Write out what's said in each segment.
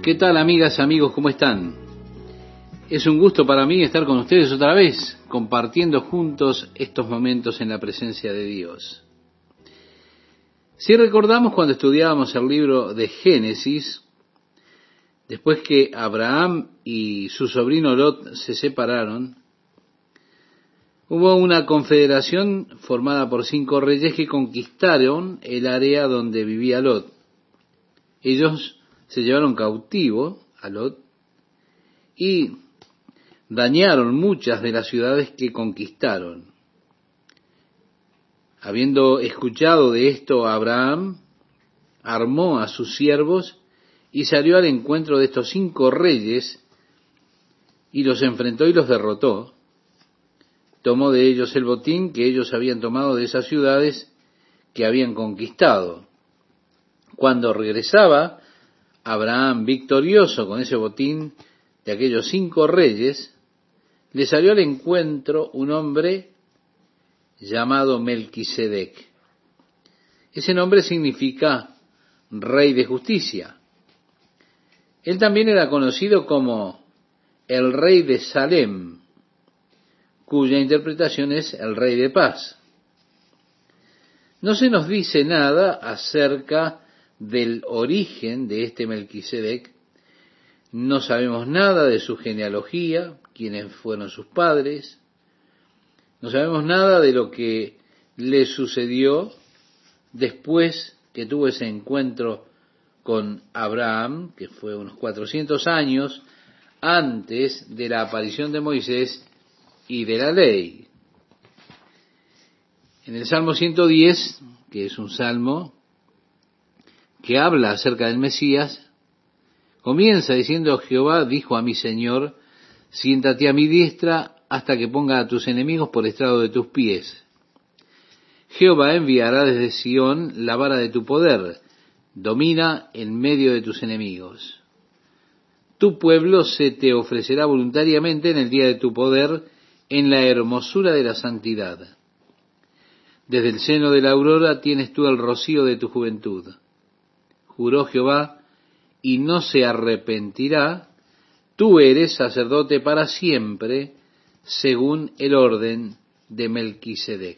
¿Qué tal, amigas, amigos? ¿Cómo están? Es un gusto para mí estar con ustedes otra vez, compartiendo juntos estos momentos en la presencia de Dios. Si recordamos cuando estudiábamos el libro de Génesis, después que Abraham y su sobrino Lot se separaron, hubo una confederación formada por 5 reyes que conquistaron el área donde vivía Lot. Ellos se llevaron cautivo a Lot y dañaron muchas de las ciudades que conquistaron. Habiendo escuchado de esto, Abraham armó a sus siervos y salió al encuentro de estos 5 reyes y los enfrentó y los derrotó. Tomó de ellos el botín que ellos habían tomado de esas ciudades que habían conquistado. Cuando regresaba Abraham victorioso con ese botín de aquellos 5 reyes, le salió al encuentro un hombre llamado Melquisedec. Ese nombre significa rey de justicia. Él también era conocido como el rey de Salem, cuya interpretación es el rey de paz. No se nos dice nada acerca del origen de este Melquisedec. No sabemos nada de su genealogía, quiénes fueron sus padres. No sabemos nada de lo que le sucedió después que tuvo ese encuentro con Abraham, que fue unos 400 años antes de la aparición de Moisés y de la ley. En el Salmo 110, que es un salmo que habla acerca del Mesías, comienza diciendo: Jehová dijo a mi Señor, siéntate a mi diestra hasta que ponga a tus enemigos por estrado de tus pies. Jehová enviará desde Sión la vara de tu poder, domina en medio de tus enemigos. Tu pueblo se te ofrecerá voluntariamente en el día de tu poder, en la hermosura de la santidad. Desde el seno de la aurora tienes tú el rocío de tu juventud. Juró Jehová, y no se arrepentirá, tú eres sacerdote para siempre, según el orden de Melquisedec.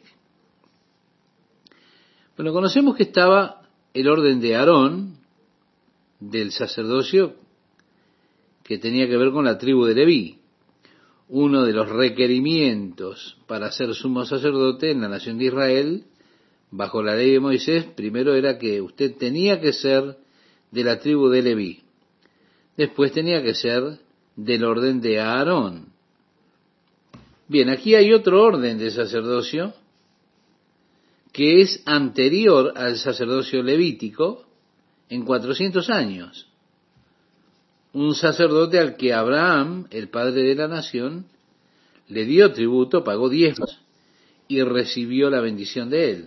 Bueno, conocemos que estaba el orden de Aarón, del sacerdocio, que tenía que ver con la tribu de Leví. Uno de los requerimientos para ser sumo sacerdote en la nación de Israel, bajo la ley de Moisés, primero era que usted tenía que ser de la tribu de Leví. Después tenía que ser del orden de Aarón. Bien, aquí hay otro orden de sacerdocio que es anterior al sacerdocio levítico en 400 años. Un sacerdote al que Abraham, el padre de la nación, le dio tributo, pagó diezmos y recibió la bendición de él.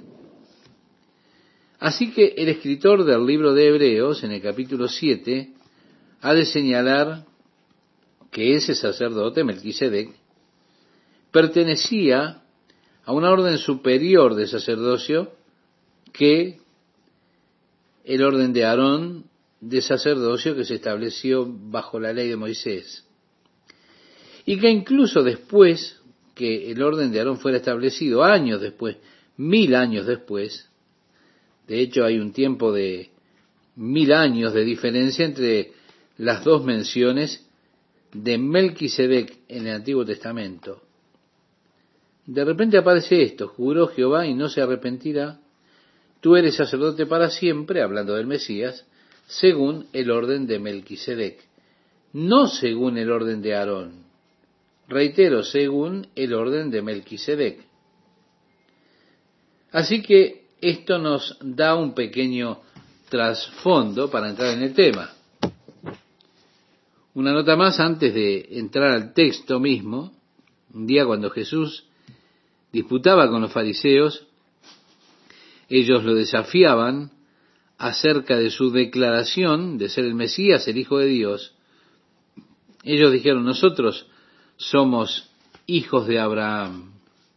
Así que el escritor del libro de Hebreos, en el capítulo 7, ha de señalar que ese sacerdote, Melquisedec, pertenecía a una orden superior de sacerdocio que el orden de Aarón de sacerdocio que se estableció bajo la ley de Moisés. Y que incluso después que el orden de Aarón fuera establecido, años después, 1000 años después, de hecho hay un tiempo de 1000 años de diferencia entre las dos menciones de Melquisedec en el Antiguo Testamento. De repente aparece esto: juró Jehová y no se arrepentirá, tú eres sacerdote para siempre, hablando del Mesías, según el orden de Melquisedec, no según el orden de Aarón. Reitero, según el orden de Melquisedec. Así que esto nos da un pequeño trasfondo para entrar en el tema. Una nota más antes de entrar al texto mismo. Un día cuando Jesús disputaba con los fariseos, ellos lo desafiaban acerca de su declaración de ser el Mesías, el Hijo de Dios. Ellos dijeron: nosotros somos hijos de Abraham.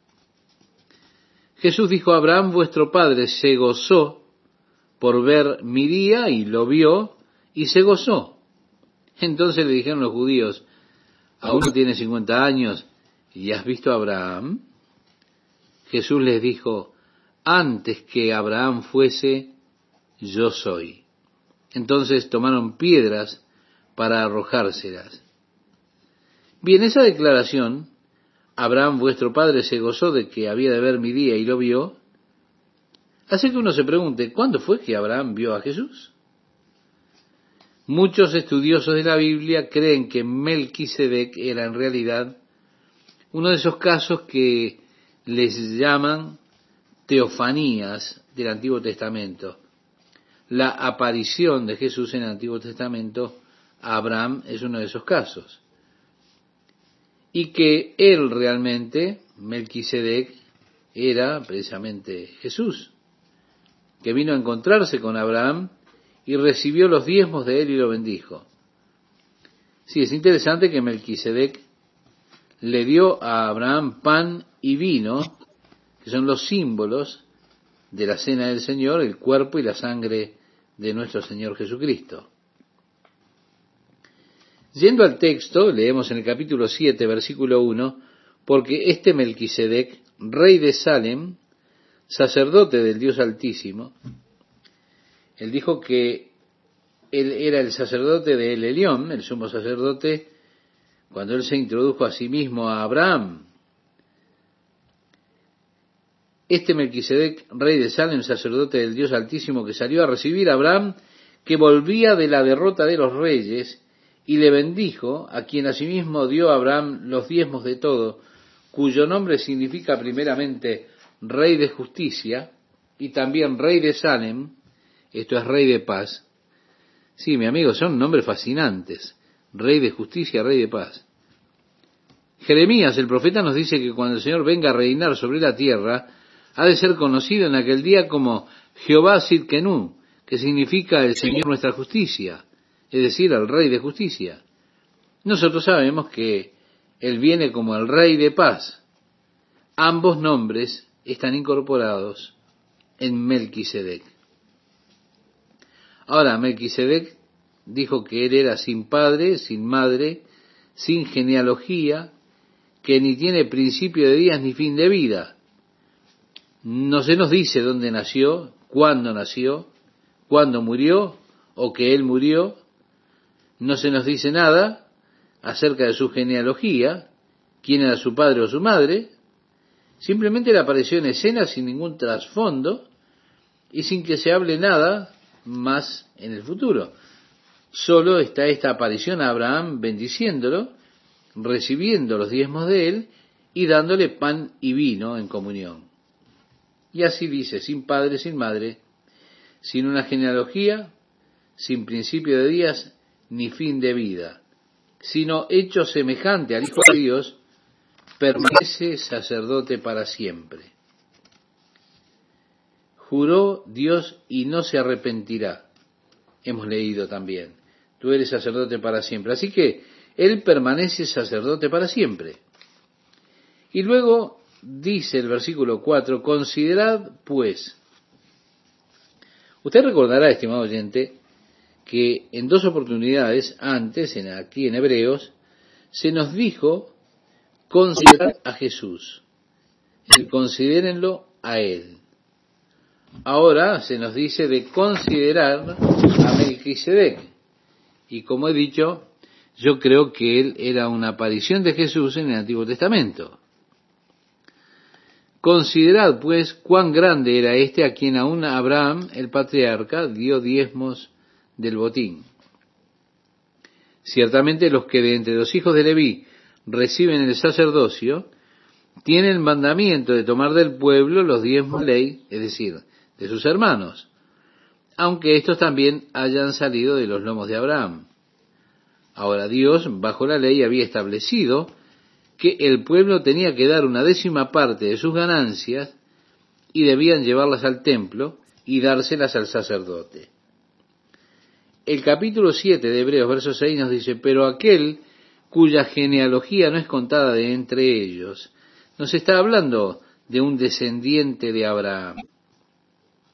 Jesús dijo: Abraham vuestro padre se gozó por ver mi día, y lo vio y se gozó. Entonces le dijeron los judíos, ¿aún no tienes 50 años y has visto a Abraham? Jesús les dijo, antes que Abraham fuese, yo soy. Entonces tomaron piedras para arrojárselas. Bien, esa declaración, Abraham vuestro padre se gozó de que había de ver mi día y lo vio, hace que uno se pregunte, ¿cuándo fue que Abraham vio a Jesús? Muchos estudiosos de la Biblia creen que Melquisedec era en realidad uno de esos casos que les llaman teofanías del Antiguo Testamento. La aparición de Jesús en el Antiguo Testamento a Abraham es uno de esos casos. Y que él realmente, Melquisedec, era precisamente Jesús, que vino a encontrarse con Abraham y recibió los diezmos de él y lo bendijo. Sí, es interesante que Melquisedec le dio a Abraham pan y vino, que son los símbolos de la cena del Señor, el cuerpo y la sangre de nuestro Señor Jesucristo. Yendo al texto, leemos en el capítulo 7, versículo 1, porque este Melquisedec, rey de Salem, sacerdote del Dios Altísimo, él dijo que él era el sacerdote de El Elión, el sumo sacerdote, cuando él se introdujo a sí mismo a Abraham. Este Melquisedec, rey de Salem, sacerdote del Dios Altísimo, que salió a recibir a Abraham, que volvía de la derrota de los reyes, y le bendijo, a quien asimismo dio a Abraham los diezmos de todo, cuyo nombre significa primeramente Rey de Justicia, y también Rey de Salem, esto es Rey de Paz. Sí, mi amigo, son nombres fascinantes. Rey de Justicia, Rey de Paz. Jeremías, el profeta, nos dice que cuando el Señor venga a reinar sobre la tierra, ha de ser conocido en aquel día como Jehová Sidkenu, que significa el Señor nuestra justicia, es decir, el Rey de Justicia. Nosotros sabemos que Él viene como el Rey de Paz. Ambos nombres están incorporados en Melquisedec. Ahora, Melquisedec dijo que él era sin padre, sin madre, sin genealogía, que ni tiene principio de días ni fin de vida. No se nos dice dónde nació, cuándo murió, o que él murió. No se nos dice nada acerca de su genealogía, quién era su padre o su madre. Simplemente él apareció en escena sin ningún trasfondo y sin que se hable nada más en el futuro. Solo está esta aparición a Abraham bendiciéndolo, recibiendo los diezmos de él y dándole pan y vino en comunión. Y así dice, sin padre, sin madre, sin una genealogía, sin principio de días ni fin de vida, sino hecho semejante al Hijo de Dios, permanece sacerdote para siempre. Juró Dios y no se arrepentirá. Hemos leído también. Tú eres sacerdote para siempre. Así que Él permanece sacerdote para siempre. Y luego dice el versículo 4, considerad pues. Usted recordará, estimado oyente, que en dos oportunidades antes, aquí en Hebreos, se nos dijo considerad a Jesús. Considérenlo a Él. Ahora se nos dice de considerar a Melquisedec. Y como he dicho, yo creo que él era una aparición de Jesús en el Antiguo Testamento. Considerad pues cuán grande era este a quien aún Abraham, el patriarca, dio diezmos del botín. Ciertamente los que de entre los hijos de Leví reciben el sacerdocio, tienen el mandamiento de tomar del pueblo los diezmos de ley, es decir, de sus hermanos, aunque estos también hayan salido de los lomos de Abraham. Ahora Dios, bajo la ley, había establecido que el pueblo tenía que dar 1/10 de sus ganancias y debían llevarlas al templo y dárselas al sacerdote. El capítulo 7 de Hebreos, verso 6 nos dice, pero aquel cuya genealogía no es contada de entre ellos, nos está hablando de un descendiente de Abraham.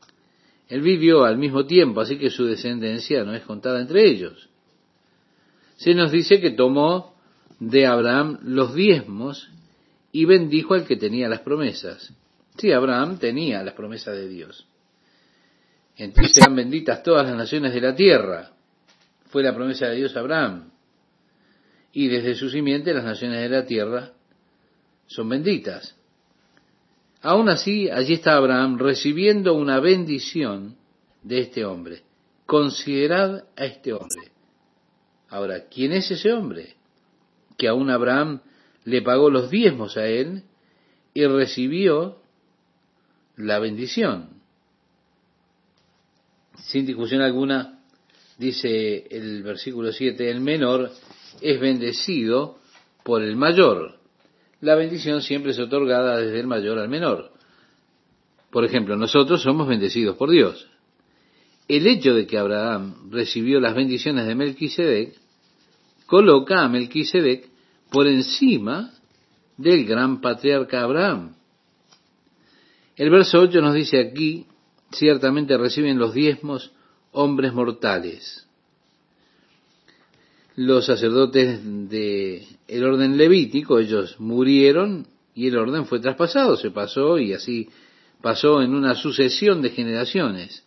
Él vivió al mismo tiempo, así que su descendencia no es contada entre ellos. se nos dice que tomó de Abraham los diezmos y bendijo al que tenía las promesas. Sí, Abraham tenía las promesas de Dios. Entonces serán benditas todas las naciones de la tierra. Fue la promesa de Dios a Abraham. Y desde su simiente las naciones de la tierra son benditas. Aún así, allí está Abraham recibiendo una bendición de este hombre. Considerad a este hombre. Ahora, ¿quién es ese hombre? Que aún Abraham le pagó los diezmos a él y recibió la bendición. Sin discusión alguna, dice el versículo 7, el menor es bendecido por el mayor. La bendición siempre es otorgada desde el mayor al menor. Por ejemplo, nosotros somos bendecidos por Dios. El hecho de que Abraham recibió las bendiciones de Melquisedec coloca a Melquisedec por encima del gran patriarca Abraham. El verso 8 nos dice aquí, ciertamente reciben los diezmos hombres mortales. Los sacerdotes del orden levítico, ellos murieron y el orden fue traspasado, se pasó y así pasó en una sucesión de generaciones.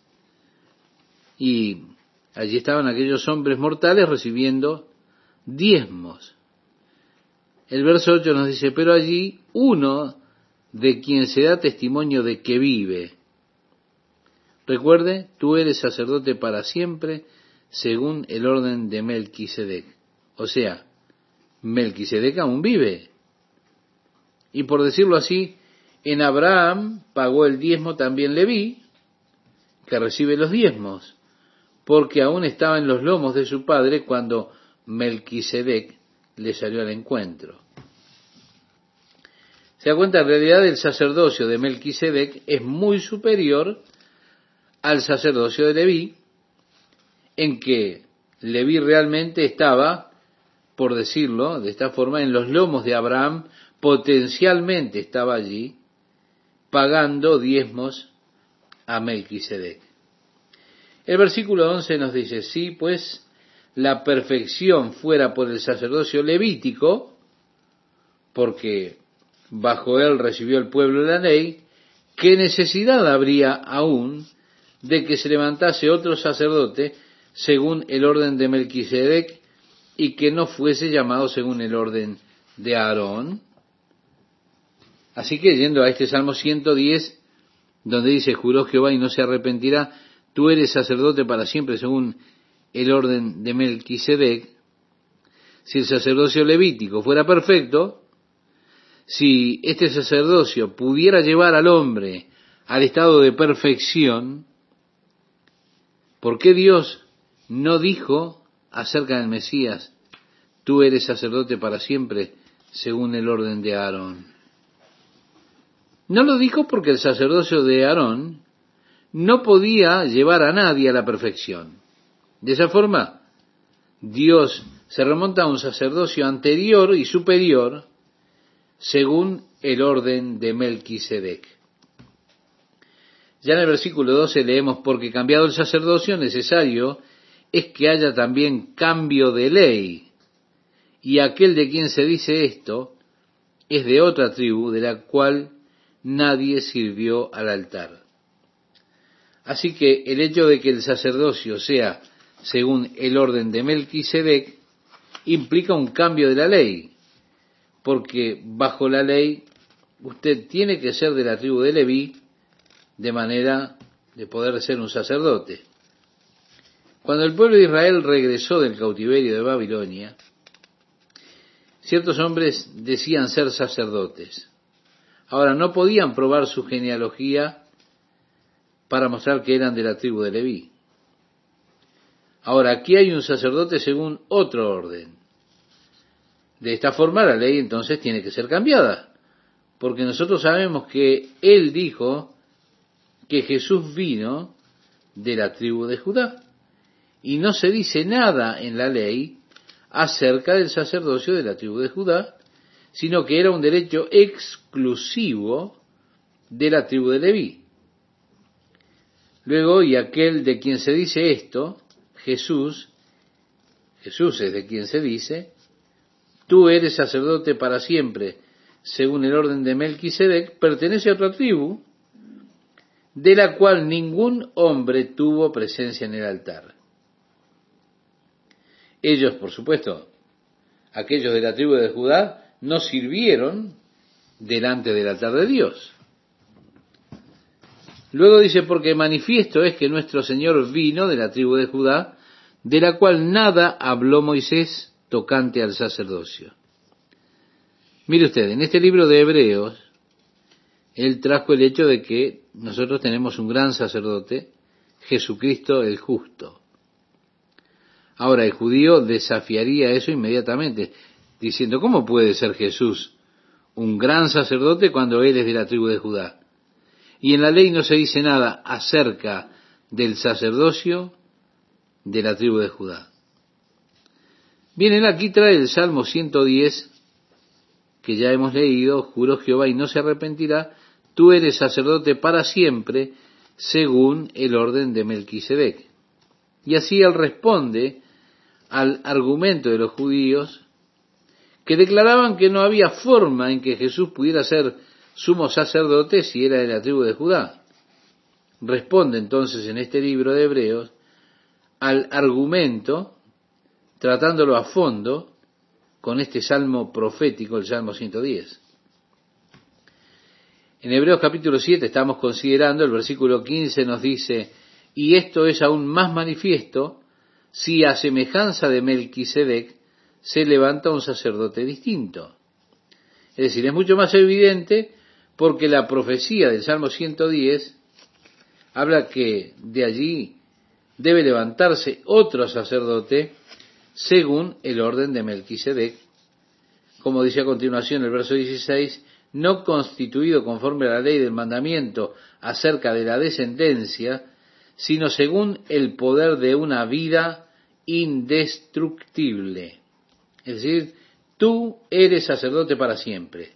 Y allí estaban aquellos hombres mortales recibiendo diezmos. El verso 8 nos dice, pero allí uno de quien se da testimonio de que vive. Recuerde, tú eres sacerdote para siempre según el orden de Melquisedec. O sea, Melquisedec aún vive. Y por decirlo así, en Abraham pagó el diezmo también Leví, que recibe los diezmos, porque aún estaba en los lomos de su padre cuando Melquisedec le salió al encuentro. Se da cuenta, en realidad el sacerdocio de Melquisedec es muy superior al sacerdocio de Leví, en que Leví realmente estaba, por decirlo de esta forma, en los lomos de Abraham, potencialmente estaba allí, pagando diezmos a Melquisedec. El versículo 11 nos dice, si pues la perfección fuera por el sacerdocio levítico, porque bajo él recibió el pueblo la ley, ¿qué necesidad habría aún de que se levantase otro sacerdote según el orden de Melquisedec y que no fuese llamado según el orden de Aarón? Así que yendo a este Salmo 110, donde dice, juró Jehová y no se arrepentirá, tú eres sacerdote para siempre según el orden de Melquisedec. Si el sacerdocio levítico fuera perfecto, si este sacerdocio pudiera llevar al hombre al estado de perfección, ¿por qué Dios no dijo acerca del Mesías, tú eres sacerdote para siempre según el orden de Aarón? No lo dijo porque el sacerdocio de Aarón no podía llevar a nadie a la perfección. De esa forma, Dios se remonta a un sacerdocio anterior y superior según el orden de Melquisedec. Ya en el versículo 12 leemos, porque cambiado el sacerdocio necesario es que haya también cambio de ley, y aquel de quien se dice esto es de otra tribu de la cual nadie sirvió al altar. Así que el hecho de que el sacerdocio sea según el orden de Melquisedec implica un cambio de la ley, porque bajo la ley usted tiene que ser de la tribu de Leví de manera de poder ser un sacerdote. Cuando el pueblo de Israel regresó del cautiverio de Babilonia, ciertos hombres decían ser sacerdotes. Ahora, no podían probar su genealogía para mostrar que eran de la tribu de Leví. Ahora, aquí hay un sacerdote según otro orden. De esta forma, la ley entonces tiene que ser cambiada, porque nosotros sabemos que Él dijo que Jesús vino de la tribu de Judá, y no se dice nada en la ley acerca del sacerdocio de la tribu de Judá, sino que era un derecho exclusivo de la tribu de Leví. Luego, y aquel de quien se dice esto, Jesús, Jesús es de quien se dice, tú eres sacerdote para siempre, según el orden de Melquisedec, pertenece a otra tribu, de la cual ningún hombre tuvo presencia en el altar. Ellos, por supuesto, aquellos de la tribu de Judá, no sirvieron delante del altar de Dios. Luego dice, porque manifiesto es que nuestro Señor vino de la tribu de Judá, de la cual nada habló Moisés tocante al sacerdocio. Mire usted, en este libro de Hebreos, él trajo el hecho de que nosotros tenemos un gran sacerdote, Jesucristo el justo. Ahora, el judío desafiaría eso inmediatamente, diciendo, ¿cómo puede ser Jesús un gran sacerdote cuando él es de la tribu de Judá? Y en la ley no se dice nada acerca del sacerdocio de la tribu de Judá. Bien, él aquí trae el Salmo 110, que ya hemos leído, juró Jehová y no se arrepentirá, tú eres sacerdote para siempre, según el orden de Melquisedec. Y así él responde al argumento de los judíos que declaraban que no había forma en que Jesús pudiera ser sumo sacerdote si era de la tribu de Judá. Responde entonces en este libro de Hebreos al argumento, tratándolo a fondo, con este salmo profético, el Salmo 110. En Hebreos capítulo 7 estamos considerando, el versículo 15 nos dice, y esto es aún más manifiesto si a semejanza de Melquisedec se levanta un sacerdote distinto. Es decir, es mucho más evidente porque la profecía del Salmo 110 habla que de allí debe levantarse otro sacerdote según el orden de Melquisedec, como dice a continuación el verso 16, no constituido conforme a la ley del mandamiento acerca de la descendencia, sino según el poder de una vida indestructible. Es decir, tú eres sacerdote para siempre.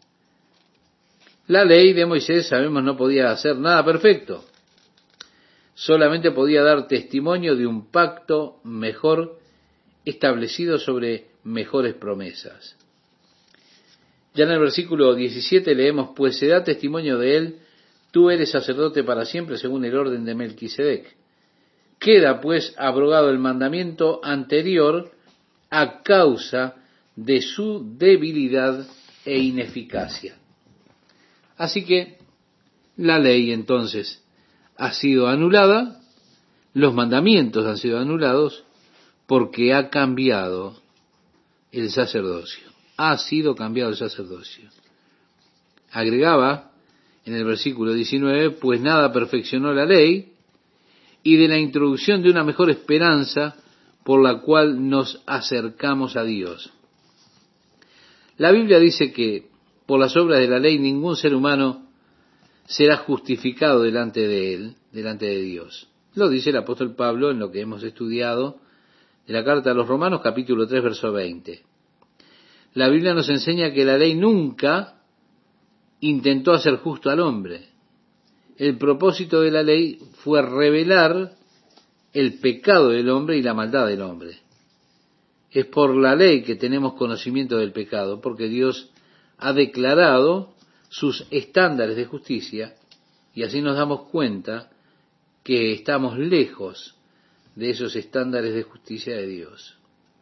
La ley de Moisés, sabemos, no podía hacer nada perfecto. Solamente podía dar testimonio de un pacto mejor establecido sobre mejores promesas. Ya en el versículo 17 leemos, pues se da testimonio de él, tú eres sacerdote para siempre según el orden de Melquisedec. Queda pues abrogado el mandamiento anterior a causa de su debilidad e ineficacia. Así que la ley entonces ha sido anulada, los mandamientos han sido anulados porque ha cambiado el sacerdocio. Ha sido cambiado el sacerdocio. Agregaba en el versículo 19, pues nada perfeccionó la ley, y de la introducción de una mejor esperanza por la cual nos acercamos a Dios. La Biblia dice que por las obras de la ley ningún ser humano será justificado delante de él, delante de Dios. Lo dice el apóstol Pablo en lo que hemos estudiado de la carta a los Romanos, capítulo 3, verso 20. La Biblia nos enseña que la ley nunca intentó hacer justo al hombre. El propósito de la ley fue revelar el pecado del hombre y la maldad del hombre. Es por la ley que tenemos conocimiento del pecado, porque Dios ha declarado sus estándares de justicia y así nos damos cuenta que estamos lejos de esos estándares de justicia de Dios.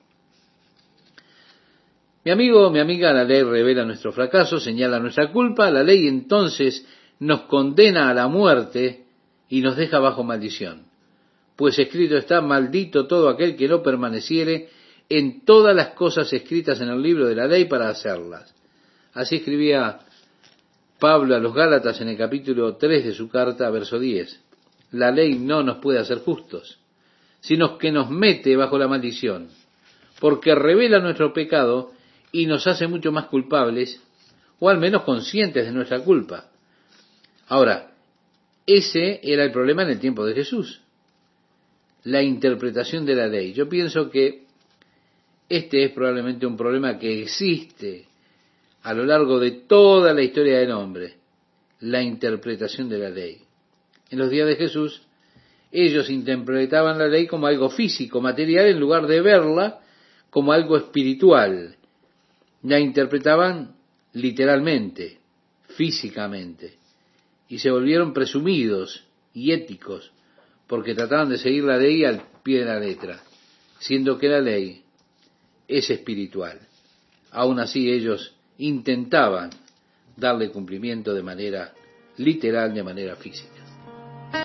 Mi amigo, mi amiga, la ley revela nuestro fracaso, señala nuestra culpa, la ley entonces nos condena a la muerte y nos deja bajo maldición. Pues escrito está, maldito todo aquel que no permaneciere en todas las cosas escritas en el libro de la ley para hacerlas. Así escribía Pablo a los Gálatas en el capítulo 3 de su carta, verso 10. La ley no nos puede hacer justos, sino que nos mete bajo la maldición, porque revela nuestro pecado y nos hace mucho más culpables, o al menos conscientes de nuestra culpa. Ahora, ese era el problema en el tiempo de Jesús, la interpretación de la ley. Yo pienso que este es probablemente un problema que existe a lo largo de toda la historia del hombre, la interpretación de la ley. En los días de Jesús, Ellos interpretaban la ley como algo físico, material, en lugar de verla como algo espiritual. La interpretaban literalmente, físicamente, y se volvieron presumidos y éticos, porque trataban de seguir la ley al pie de la letra, siendo que la ley es espiritual. Aún así ellos intentaban darle cumplimiento de manera literal, de manera física.